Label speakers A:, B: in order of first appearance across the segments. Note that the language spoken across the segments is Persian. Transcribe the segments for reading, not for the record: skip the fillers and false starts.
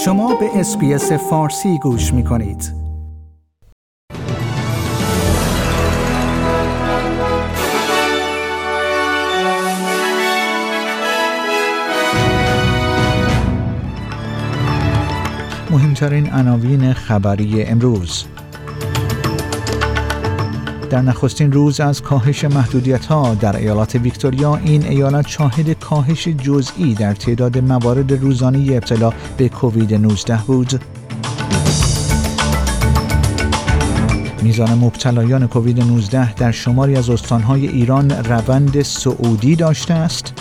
A: شما به اس‌بی‌اس فارسی گوش می‌کنید. مهمترین عناوین خبری امروز: در نخستین روز از کاهش محدودیت‌ها در ایالات ویکتوریا، این ایالت شاهد کاهش جزئی در تعداد موارد روزانه ابتلا به کووید 19 بود. میزان مبتلایان کووید 19 در شماری از استان‌های ایران روند صعودی داشته است.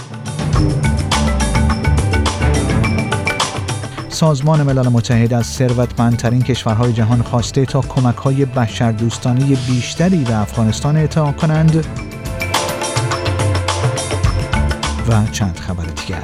A: سازمان ملل متحد از ثروتمندترین کشورهای جهان خواسته تا کمک‌های بشردوستانه بیشتری به افغانستان اعطا کنند. و چند خبر دیگر.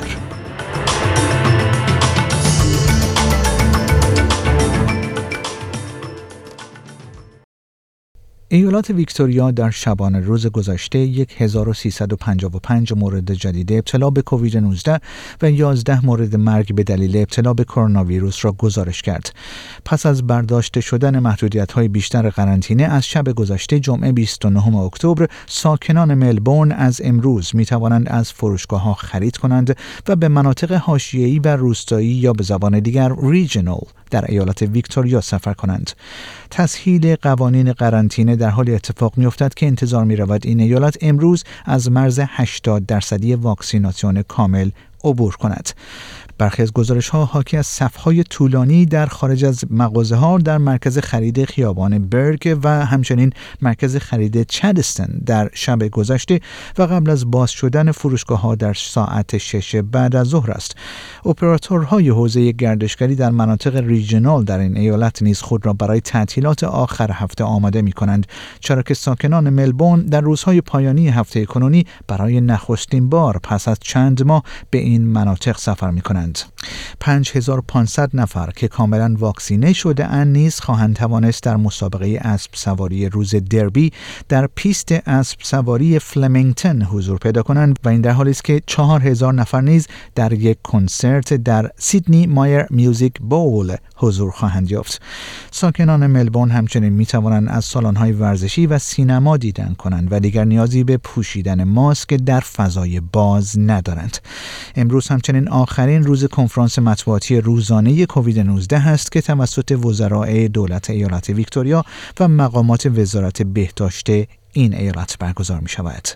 A: ایالات ویکتوریا در شبانه روز گذشته 1355 مورد جدید ابتلا به کووید 19 و 11 مورد مرگ به دلیل ابتلا به کرونا ویروس را گزارش کرد. پس از برداشته شدن محدودیت‌های بیشتر قرنطینه از شب گذشته جمعه 29 اکتبر، ساکنان ملبورن از امروز می‌توانند از فروشگاه‌ها خرید کنند و به مناطق حاشیه‌ای و روستایی یا به زبان دیگر ریجنال در ایالات ویکتوریا سفر کنند. تسهیل قوانین قرنطینه در حال اتفاق می‌افتد که انتظار می‌رود این ایالت امروز از مرز 80% واکسیناسیون کامل عبور کند. برخی از گزارش‌ها حاکی از صف‌های طولانی در خارج از مغازه‌ها در مرکز خرید خیابان برگ و همچنین مرکز خرید چادستون در شب گذشته و قبل از باز شدن فروشگاه‌ها در ساعت 6 بعد از ظهر است. اپراتورهای حوزه گردشگری در مناطق ریجنال در این ایالت نیز خود را برای تعطیلات آخر هفته آماده می‌کنند، چرا که ساکنان ملبورن در روزهای پایانی هفته کنونی برای نخستین بار پس از چند ماه به این مناطق سفر می‌کنند. 5500 نفر که کاملا واکسینه شده اند نیز خواهند توانست در مسابقه اسب سواری روز دربی در پیست اسب سواری فلمینگتون حضور پیدا کنند و این در حالی است که 4000 نفر نیز در یک کنسرت در سیدنی مایر میوزیک بول حضور خواهند یافت. ساکنان ملبورن همچنین می توانند از سالن‌های ورزشی و سینما دیدن کنند و دیگر نیازی به پوشیدن ماسک در فضای باز ندارند. امروز همچنین آخرین روز کنفرانس مطبوعاتی روزانه کووید 19 است که توسط وزرای دولت ایالت ویکتوریا و مقامات وزارت بهداشت این ایالت برگزار می شود.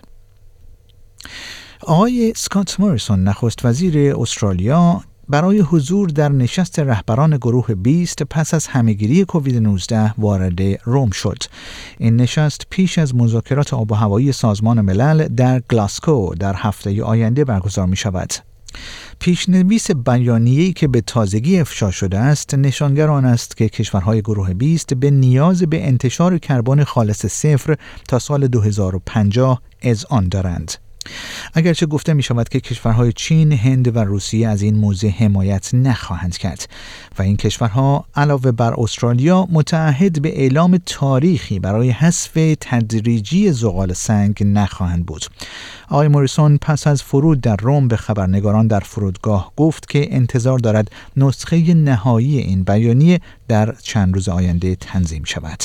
A: آقای اسکات موریسون، نخست وزیر استرالیا، برای حضور در نشست رهبران گروه 20 پس از همهگیری کووید 19 وارد روم شد. این نشست پیش از مذاکرات آب و هوایی سازمان ملل در گلاسکو در هفته آینده برگزار می شود. پیشنویس بیانیه‌ای که به تازگی افشا شده است نشانگر آن است که کشورهای گروه 20 به نیاز به انتشار کربن خالص صفر تا سال 2050 اذعان دارند. اگرچه گفته می شود که کشورهای چین، هند و روسیه از این موضوع حمایت نخواهند کرد و این کشورها علاوه بر استرالیا متعهد به اعلام تاریخی برای حذف تدریجی زغال سنگ نخواهند بود. آقای موریسون پس از فرود در روم به خبرنگاران در فرودگاه گفت که انتظار دارد نسخه نهایی این بیانیه در چند روز آینده تنظیم شود.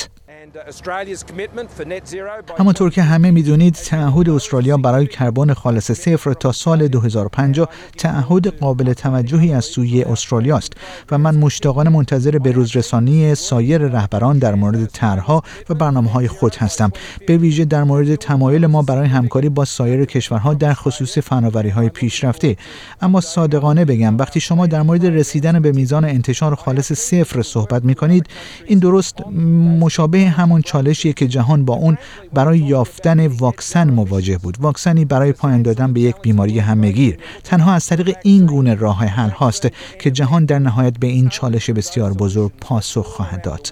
A: همانطور که همه می‌دونید، تعهد استرالیا برای کربن خالص صفر تا سال 2050 تعهد قابل توجهی از سوی استرالیا است و من مشتاقانه منتظر بروزرسانی سایر رهبران در مورد طرح‌ها و برنامه‌های خود هستم، به ویژه در مورد تمایل ما برای همکاری با سایر کشورها در خصوص فناوری‌های پیشرفته. اما صادقانه بگم، وقتی شما در مورد رسیدن به میزان انتشار خالص صفر صحبت می‌کنید، این درست مشابه همون چالشیه که جهان با اون برای یافتن واکسن مواجه بود. واکسنی برای پایان دادن به یک بیماری همه‌گیر. تنها از طریق این گونه راه حل هاست که جهان در نهایت به این چالش بسیار بزرگ پاسخ خواهد داد.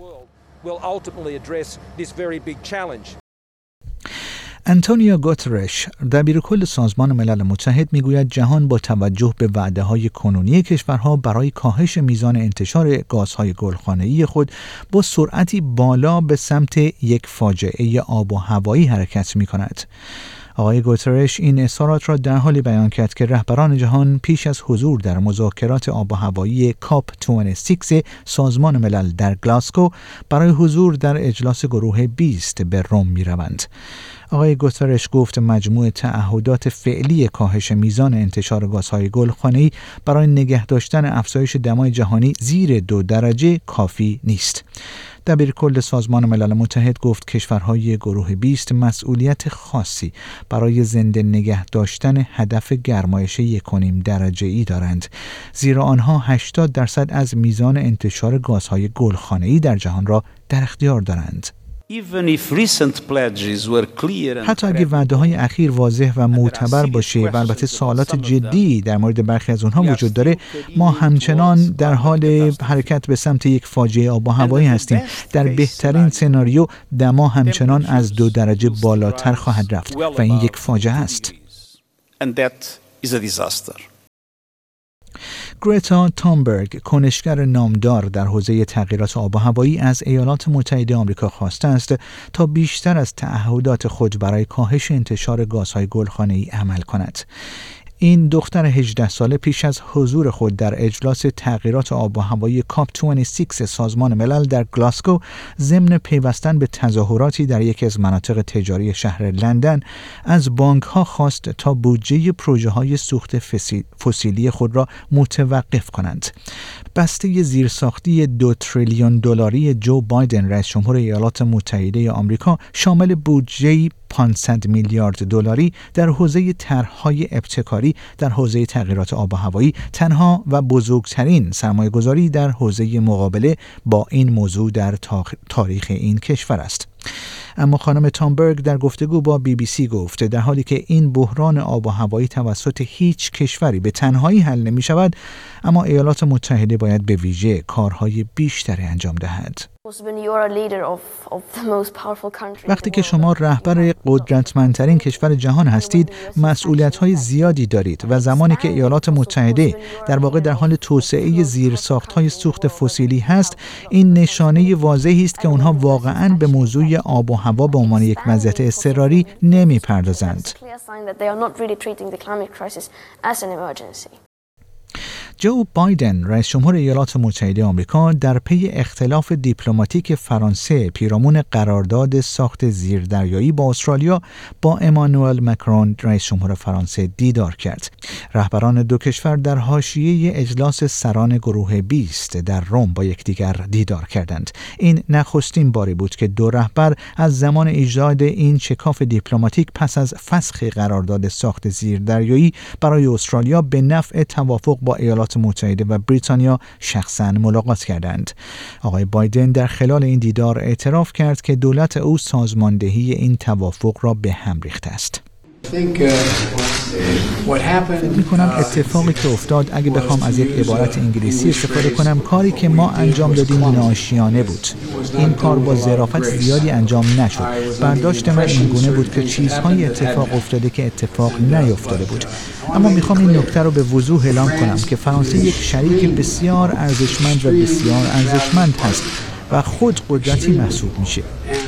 A: آنتونیو گوترش، دبیرکل سازمان ملل متحد، میگوید جهان با توجه به وعده‌های کنونی کشورها برای کاهش میزان انتشار گازهای گلخانه‌ای خود با سرعتی بالا به سمت یک فاجعه آب و هوایی حرکت می‌کند. آقای گوترش این اظهارات را در حالی بیان کرد که رهبران جهان پیش از حضور در مذاکرات آب و هوایی کاپ 26 سازمان ملل در گلاسگو برای حضور در اجلاس گروه 20 به روم می‌روند. آقای گوترش گفت مجموع تعهدات فعلی کاهش میزان انتشار گازهای گلخانه‌ای برای نگه داشتن افزایش دمای جهانی زیر 2 درجه کافی نیست. دبیرکل سازمان ملل متحد گفت کشورهای گروه 20 مسئولیت خاصی برای زنده نگه داشتن هدف گرمایش 1.5 درجه‌ای دارند، زیرا آنها 80% از میزان انتشار گازهای گلخانه‌ای در جهان را در اختیار دارند. حتی اگه وعده‌های اخیر واضح و معتبر باشه و البته سوالات جدی در مورد برخی از اونها وجود داره، ما همچنان در حال حرکت به سمت یک فاجعه آب و هوایی هستیم. در بهترین سناریو دما همچنان از 2 درجه بالاتر خواهد رفت و این یک فاجعه است. گرتا تامبرگ، کنشگر نامدار در حوزه تغییرات آب و هوایی، از ایالات متحده آمریکا خواسته است تا بیشتر از تعهدات خود برای کاهش انتشار گازهای گلخانه‌ای عمل کند. این دختر 18 ساله پیش از حضور خود در اجلاس تغییرات آب و هوایی کاپ 26 سازمان ملل در گلاسگو ضمن پیوستن به تظاهراتی در یکی از مناطق تجاری شهر لندن از بانک‌ها خواست تا بودجه پروژه‌های سوخت فسیلی خود را متوقف کنند. بسته زیرساختی 2 تریلیون دلاری جو بایدن رئیس جمهور ایالات متحده آمریکا شامل بودجه 500 میلیارد دلاری در حوزه طرح‌های ابتکاری در حوزه تغییرات آب و هوایی تنها و بزرگترین سرمایه‌گذاری در حوزه مقابله با این موضوع در تاریخ این کشور است. اما خانم تامبرگ در گفتگو با BBC گفت در حالی که این بحران آب و هوایی توسط هیچ کشوری به تنهایی حل نمی شود، اما ایالات متحده باید به ویژه کارهای بیشتری انجام دهد. وقتی که شما رهبر قدرتمندترین کشور جهان هستید، مسئولیت‌های زیادی دارید و زمانی که ایالات متحده در واقع در حال توسعه زیرساخت‌های سوخت فسیلی هست، این نشانه واضحی است که اونها واقعاً به موضوع آب و هوا به عنوان یک وضعیت اضطراری نمی‌پردازند. جو بایدن رئیس جمهور ایالات متحده آمریکا در پی اختلاف دیپلماتیک فرانسه پیرامون قرارداد ساخت زیردریایی با استرالیا با امانوئل مکرون رئیس جمهور فرانسه دیدار کرد. رهبران دو کشور در حاشیه اجلاس سران گروه 20 در روم با یکدیگر دیدار کردند. این نخستین باری بود که دو رهبر از زمان ایجاد این شکاف دیپلماتیک پس از فسخ قرارداد ساخت زیردریایی برای استرالیا به نفع توافق با ایالات متحده و بریتانیا شخصاً ملاقات کردند. آقای بایدن در خلال این دیدار اعتراف کرد که دولت او سازماندهی این توافق را به هم ریخته است. فکر می‌کنم اتفاقی که افتاد، اگه بخوام از یک عبارت انگلیسی استفاده کنم، کاری که ما انجام دادیم ناشیانه بود. این کار با ظرافت زیادی انجام نشد. برداشت من این گونه بود که چیزهای اتفاق افتاده که اتفاق نیفتاده بود. اما میخوام این نکته رو به وضوح اعلام کنم که فرانسه یک شریک بسیار ارزشمند و بسیار ارزشمند هست و خود قدرتی محسوب میشه.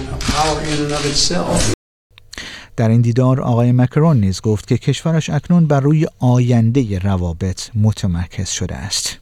A: در این دیدار آقای مکرون نیز گفت که کشورش اکنون بر روی آینده روابط متمرکز شده است.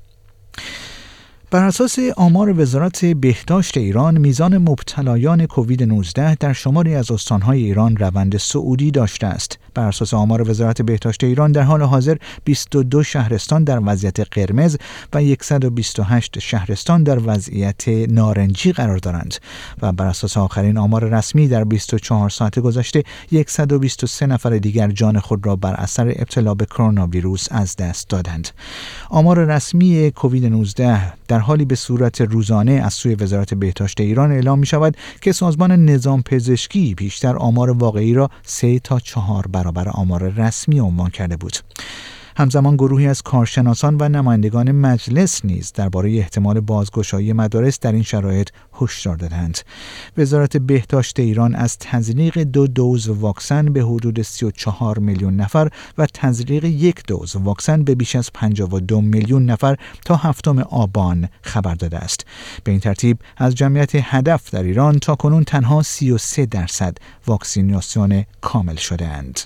A: بر اساس آمار وزارت بهداشت ایران، میزان مبتلایان کووید 19 در شماری از استانهای ایران روند صعودی داشته است. بر اساس آمار وزارت بهداشت ایران در حال حاضر 22 شهرستان در وضعیت قرمز و 128 شهرستان در وضعیت نارنجی قرار دارند و بر اساس آخرین آمار رسمی در 24 ساعت گذشته 123 نفر دیگر جان خود را بر اثر ابتلا به کرونا ویروس از دست دادند. آمار رسمی کووید 19 در حالی به صورت روزانه از سوی وزارت بهداشت ایران اعلام می شود که سازمان نظام پزشکی بیشتر آمار واقعی را 3 تا 4 برابر آمار رسمی عنوان کرده بود. همزمان گروهی از کارشناسان و نمایندگان مجلس نیز درباره احتمال بازگشایی مدارس در این شرایط هشدار دادند. وزارت بهداشت ایران از تزریق 2 دوز واکسن به حدود 34 میلیون نفر و تزریق 1 دوز واکسن به بیش از 52 میلیون نفر تا 7 آبان خبر داده است. به این ترتیب از جمعیت هدف در ایران تاکنون تنها 33% واکسیناسیون کامل شده‌اند.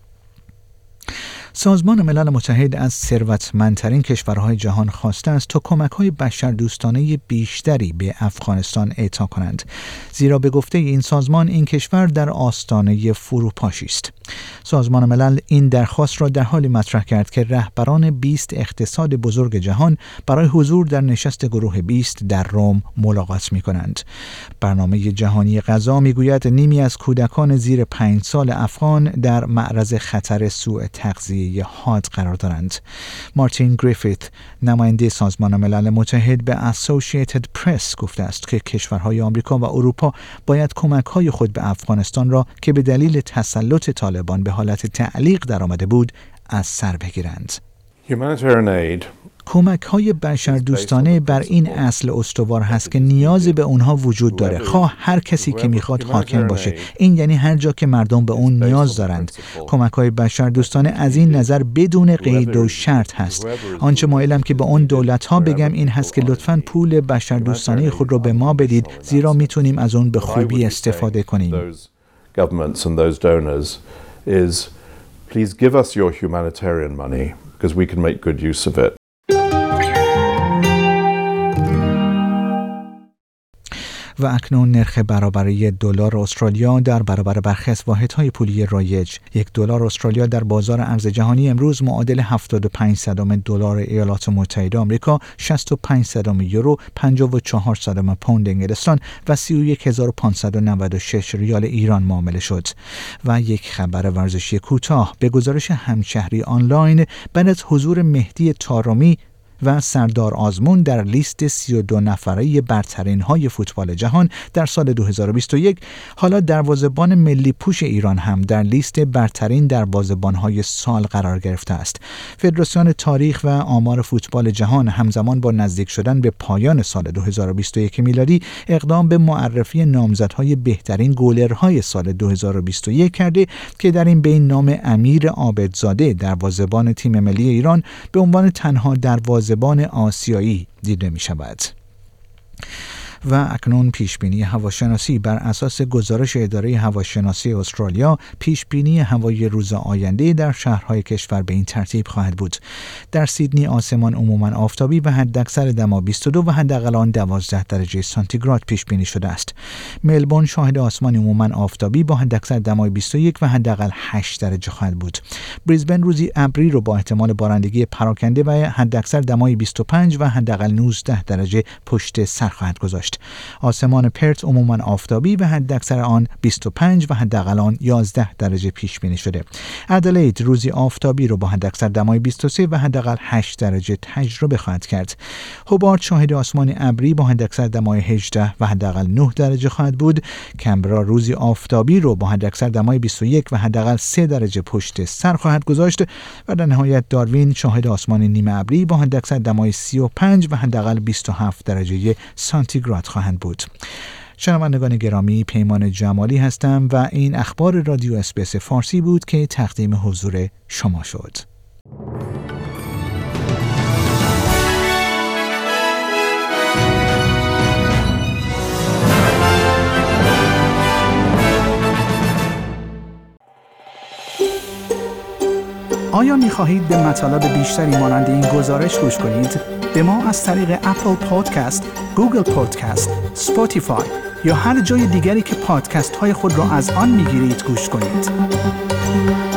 A: سازمان ملل متحد از ثروتمندترین کشورهای جهان خواسته است تا کمک‌های بشردوستانه بیشتری به افغانستان اعطا کنند، زیرا به گفته این سازمان این کشور در آستانه فروپاشی است. سازمان ملل این درخواست را در حالی مطرح کرد که رهبران 20 اقتصاد بزرگ جهان برای حضور در نشست گروه 20 در روم ملاقات می‌کنند. برنامه جهانی غذا می‌گوید نیمی از کودکان زیر 5 سال افغان در معرض خطر سوء تغذیه حاد قرار دارند. مارتین گریفیت، نماینده سازمان ملل متحد، به اسوسییتد پرس گفته است که کشورهای آمریکا و اروپا باید کمک‌های خود به افغانستان را که به دلیل تسلط طالبان به حالت تعلیق درآمده بود از سر بگیرند. کمک‌های بشردوستانه بر این اصل استوار هست که نیازی به اونها وجود داره، خواه هر کسی که میخواد حاکم باشه. این یعنی هر جا که مردم به اون نیاز دارند. کمک‌های بشردوستانه از این نظر بدون قید و شرط هست. آنچه مایلم که به اون دولت‌ها بگم این هست که لطفاً پول بشردوستانه خود رو به ما بدید، زیرا میتونیم از اون به خوبی استفاده کنیم. Please give us your humanitarian money because we can make good use of it. و اکنون نرخ برابری دلار استرالیا در برابر برخی از واحدهای پولی رایج. $1 استرالیا در بازار ارز جهانی امروز معادل 75 صدم دلار ایالات متحده آمریکا، 65 صدم یورو، 54 صدم پوند انگلستان و 31596 ریال ایران معامله شد. و یک خبر ورزشی کوتاه به گزارش همشهری آنلاین، بعد از حضور مهدی طارمی و سردار آزمون در لیست 32 نفره برترین های فوتبال جهان در سال 2021، حالا دروازه‌بان ملی پوش ایران هم در لیست برترین دروازه‌بان های سال قرار گرفته است. فدراسیون تاریخ و آمار فوتبال جهان همزمان با نزدیک شدن به پایان سال 2021 میلادی اقدام به معرفی نامزدهای بهترین گلرهای سال 2021 کرده که در این بین نام امیر عابدزاده دروازه‌بان تیم ملی ایران به عنوان تنها دروازه‌بان آسیایی دیده می شود. و اکنون پیشبینی هواشناسی بر اساس گزارش اداره هواشناسی استرالیا، پیشبینی هوای روز آینده در شهرهای کشور به این ترتیب خواهد بود: در سیدنی آسمان عموما آفتابی و حداکثر دما 22 و حداقل آن 12 درجه سانتیگراد پیش بینی شده است. ملبورن شاهد آسمان عموما آفتابی با حداکثر دمای 21 و حداقل 8 درجه خواهد بود. بریزبن روزی ابری رو با احتمال بارندگی پراکنده و حداکثر دمای 25 و حداقل 19 درجه پشت سر خواهد گذاشت. آسمان پرت عموما آفتابی و حداکثر آن 25 و حداقل آن 11 درجه پیش بینی شده. ادلید روزی آفتابی رو با حداکثر دمای 23 و حداقل 8 درجه تجربه خواهد کرد. هوبارت شاهد آسمان ابری با حداکثر دمای 18 و حداقل 9 درجه خواهد بود. کمبرا روزی آفتابی رو با حداکثر دمای 21 و حداقل 3 درجه پشت سر خواهد گذاشت و در نهایت داروین شاهد آسمان نیمه ابری با حداکثر دمای 35 و حداقل 27 درجه سانتیگراد خواهند بود. شنوندگان گرامی، پیمان جمالی هستم و این اخبار رادیو اس‌بی‌اس فارسی بود که تقدیم حضور شما شد. آیا می‌خواهید به مطالب بیشتری مانند این گزارش گوش کنید؟ به ما از طریق اپل پادکست، گوگل پادکست، اسپاتیفای یا هر جای دیگری که پادکست های خود را از آن می‌گیرید گوش کنید.